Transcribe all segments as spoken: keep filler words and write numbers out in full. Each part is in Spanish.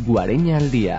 Guareña al día.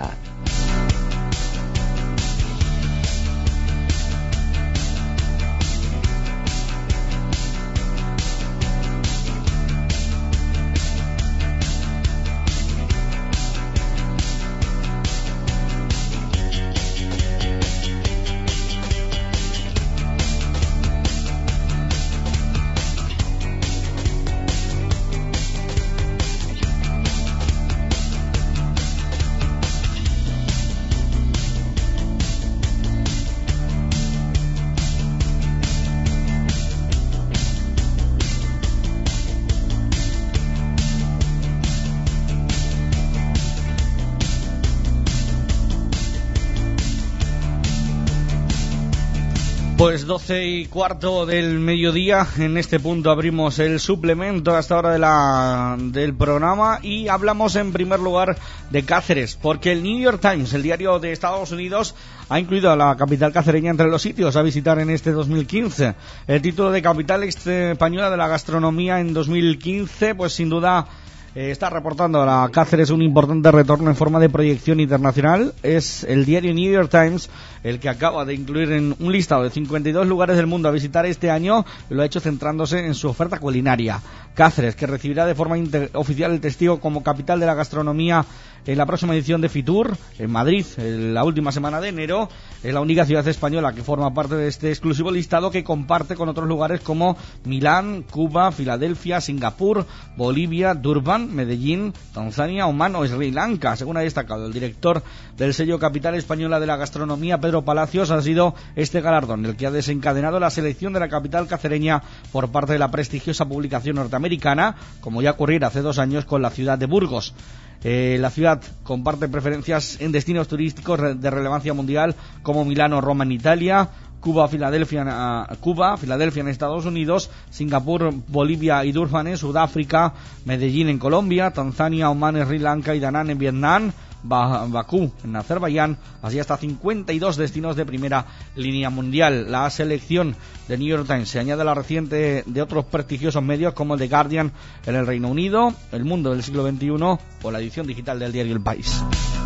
Pues doce y cuarto del mediodía, en este punto abrimos el suplemento a esta hora de la, del programa y hablamos en primer lugar de Cáceres, porque el New York Times, el diario de Estados Unidos, ha incluido a la capital cacereña entre los sitios a visitar en este dos mil quince. El título de capital española de la gastronomía en dos mil quince, pues sin duda Eh, está reportando a la Cáceres un importante retorno en forma de proyección internacional. Es el diario New York Times el que acaba de incluir en un listado de cincuenta y dos lugares del mundo a visitar este año. Lo ha hecho centrándose en su oferta culinaria. Cáceres, que recibirá de forma inter- oficial el testigo como capital de la gastronomía en la próxima edición de Fitur, en Madrid, en la última semana de enero, es la única ciudad española que forma parte de este exclusivo listado, que comparte con otros lugares como Milán, Cuba, Filadelfia, Singapur, Bolivia, Durban, Medellín, Tanzania, Omán o Sri Lanka. Según ha destacado el director del sello Capital Española de la Gastronomía, Pedro Palacios, ha sido este galardón el que ha desencadenado la selección de la capital cacereña por parte de la prestigiosa publicación norteamericana, como ya ocurriera hace dos años con la ciudad de Burgos. Eh, la ciudad comparte preferencias en destinos turísticos de relevancia mundial como Milano, Roma en Italia, Cuba, Filadelfia, uh, Cuba, Filadelfia en Estados Unidos, Singapur, Bolivia y Durban en Sudáfrica, Medellín en Colombia, Tanzania, Omán, Sri Lanka y Da Nang en Vietnam, Bakú en Azerbaiyán, así hasta cincuenta y dos destinos de primera línea mundial. La selección de New York Times se añade a la reciente de otros prestigiosos medios como el The Guardian en el Reino Unido, El Mundo del siglo veintiuno o la edición digital del diario El País.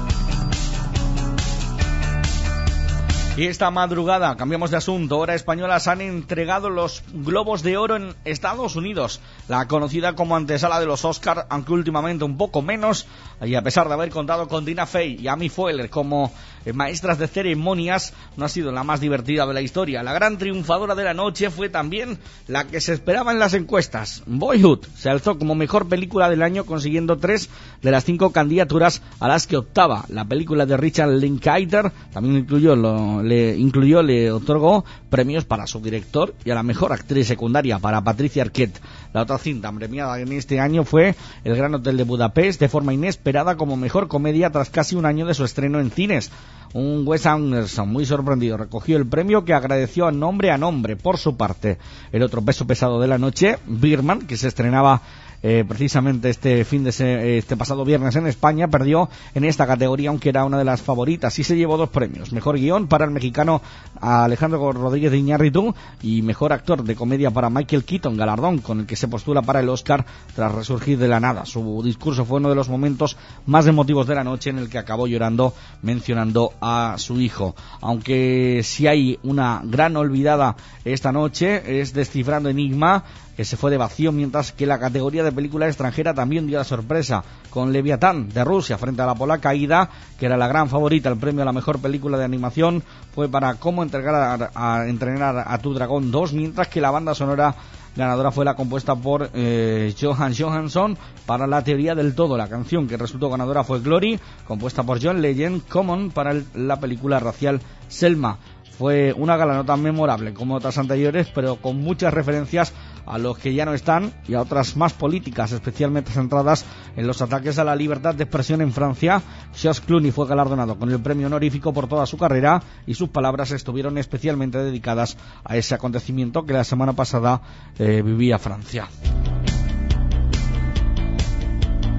Y esta madrugada, cambiamos de asunto, hora española, se han entregado los Globos de Oro en Estados Unidos, la conocida como antesala de los Oscar, aunque últimamente un poco menos, y a pesar de haber contado con Tina Fey y Amy Poehler como eh, maestras de ceremonias, no ha sido la más divertida de la historia. La gran triunfadora de la noche fue también la que se esperaba en las encuestas. Boyhood se alzó como mejor película del año, consiguiendo tres de las cinco candidaturas a las que optaba. La película de Richard Linklater también incluyó lo le incluyó, le otorgó premios para su director y a la mejor actriz secundaria para Patricia Arquette. La otra cinta premiada en este año fue El Gran Hotel de Budapest, de forma inesperada como mejor comedia tras casi un año de su estreno en cines. Un Wes Anderson muy sorprendido recogió el premio, que agradeció a nombre a nombre. Por su parte, el otro peso pesado de la noche, Birdman, que se estrenaba Eh, precisamente este fin de se, este pasado viernes en España, perdió en esta categoría, aunque era una de las favoritas, y se llevó dos premios: mejor guión para el mexicano Alejandro Rodríguez de Iñárritu y mejor actor de comedia para Michael Keaton, galardón con el que se postula para el Oscar tras resurgir de la nada. Su discurso fue uno de los momentos más emotivos de la noche, en el que acabó llorando mencionando a su hijo. Aunque si hay una gran olvidada esta noche, es Descifrando Enigma, que se fue de vacío, mientras que la categoría de película extranjera también dio la sorpresa, con Leviatán de Rusia frente a la polaca Aida, que era la gran favorita. El premio a la mejor película de animación fue para Cómo entregar a, a entrenar a tu dragón dos, mientras que la banda sonora ganadora fue la compuesta por eh, Johan Johansson para La teoría del todo. La canción que resultó ganadora fue Glory, compuesta por John Legend, Common para el, la película racial Selma. Fue una gala no tan memorable como otras anteriores, pero con muchas referencias a los que ya no están y a otras más políticas, especialmente centradas en los ataques a la libertad de expresión en Francia. George Clooney fue galardonado con el premio honorífico por toda su carrera, y sus palabras estuvieron especialmente dedicadas a ese acontecimiento que la semana pasada eh, vivía Francia.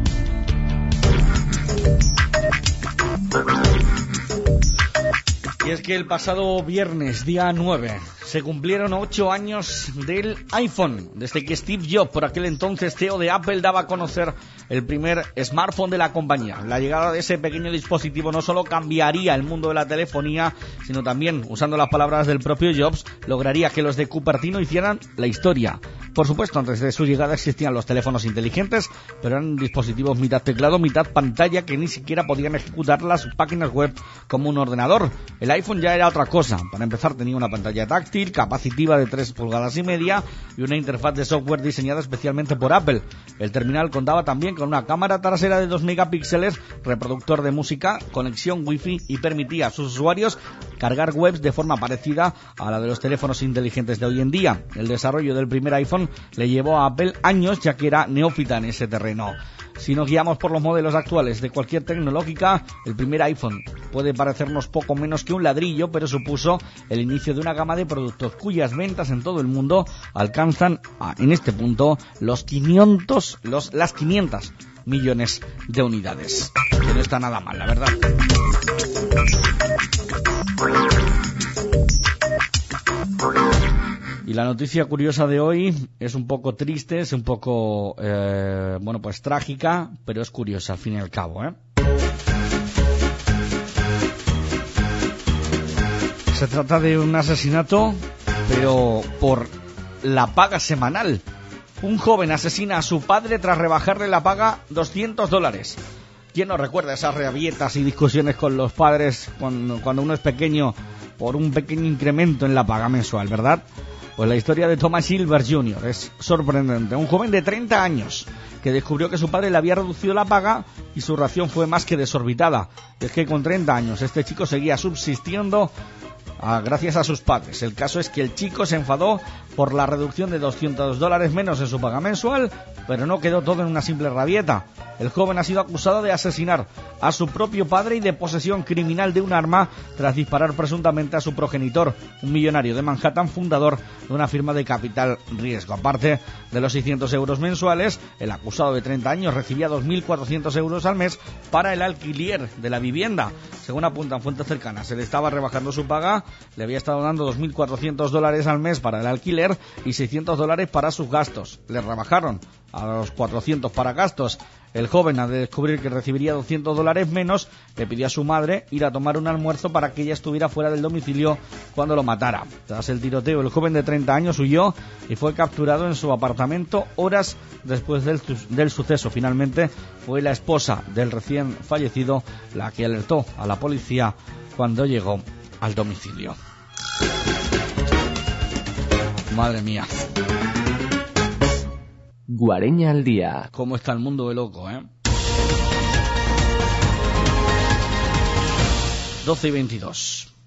Y es que el pasado viernes, día nueve, se cumplieron ocho años del iPhone, desde que Steve Jobs, por aquel entonces C E O de Apple, daba a conocer el primer smartphone de la compañía. La llegada de ese pequeño dispositivo no solo cambiaría el mundo de la telefonía, sino también, usando las palabras del propio Jobs, lograría que los de Cupertino hicieran la historia. Por supuesto, antes de su llegada existían los teléfonos inteligentes, pero eran dispositivos mitad teclado, mitad pantalla, que ni siquiera podían ejecutar las páginas web como un ordenador. El iPhone ya era otra cosa. Para empezar, tenía una pantalla táctil, capacitiva de tres pulgadas y media y una interfaz de software diseñada especialmente por Apple. El terminal contaba también con una cámara trasera de dos megapíxeles, reproductor de música, conexión wifi y permitía a sus usuarios cargar webs de forma parecida a la de los teléfonos inteligentes de hoy en día. El desarrollo del primer iPhone le llevó a Apple años, ya que era neófita en ese terreno. Si nos guiamos por los modelos actuales de cualquier tecnológica, el primer iPhone puede parecernos poco menos que un ladrillo, pero supuso el inicio de una gama de productos cuyas ventas en todo el mundo alcanzan a, en este punto los quinientos, los, las quinientas millones de unidades. Que no está nada mal, la verdad. Y la noticia curiosa de hoy es un poco triste, es un poco, eh, bueno, pues trágica, pero es curiosa al fin y al cabo, ¿eh? Se trata de un asesinato, pero por la paga semanal. Un joven asesina a su padre tras rebajarle la paga doscientos dólares. ¿Quién no recuerda esas rabietas y discusiones con los padres cuando, cuando uno es pequeño por un pequeño incremento en la paga mensual, verdad? Pues la historia de Thomas Silver junior es sorprendente. Un joven de treinta años que descubrió que su padre le había reducido la paga y su ración fue más que desorbitada. Es que con treinta años este chico seguía subsistiendo a, gracias a sus padres. El caso es que el chico se enfadó por la reducción de doscientos dólares menos en su paga mensual, pero no quedó todo en una simple rabieta. El joven ha sido acusado de asesinar a su propio padre y de posesión criminal de un arma tras disparar presuntamente a su progenitor, un millonario de Manhattan, fundador de una firma de capital riesgo. Aparte de los seiscientos euros mensuales, el acusado de treinta años recibía dos mil cuatrocientos euros al mes para el alquiler de la vivienda. Según apuntan fuentes cercanas, se le estaba rebajando su paga, le había estado dando dos mil cuatrocientos dólares al mes para el alquiler y seiscientos dólares para sus gastos. Le rebajaron a los cuatrocientos para gastos. El joven, al descubrir que recibiría doscientos dólares menos, le pidió a su madre ir a tomar un almuerzo para que ella estuviera fuera del domicilio cuando lo matara. Tras el tiroteo, el joven de treinta años huyó y fue capturado en su apartamento horas después del, del suceso. Finalmente fue la esposa del recién fallecido la que alertó a la policía cuando llegó al domicilio. Madre mía. Guareña al día. ¿Cómo está el mundo de loco, eh? doce y veintidós.